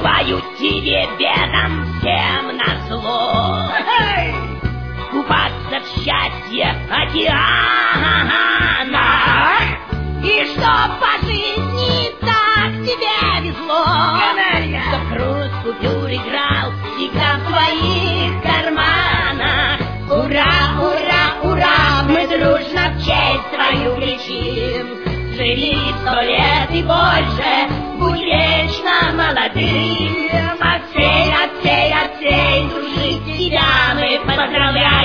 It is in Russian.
Бываю тебе бедом всем назло. Купаться в счастье океана. И что по жизни так тебе везло, чтоб груз купюр играл всегда в твоих карманах. Ура, ура, ура, мы дружно в честь твою кричим. Живи 100 лет и больше, будь вечно молодым. От всей души тебя мы поздравляем.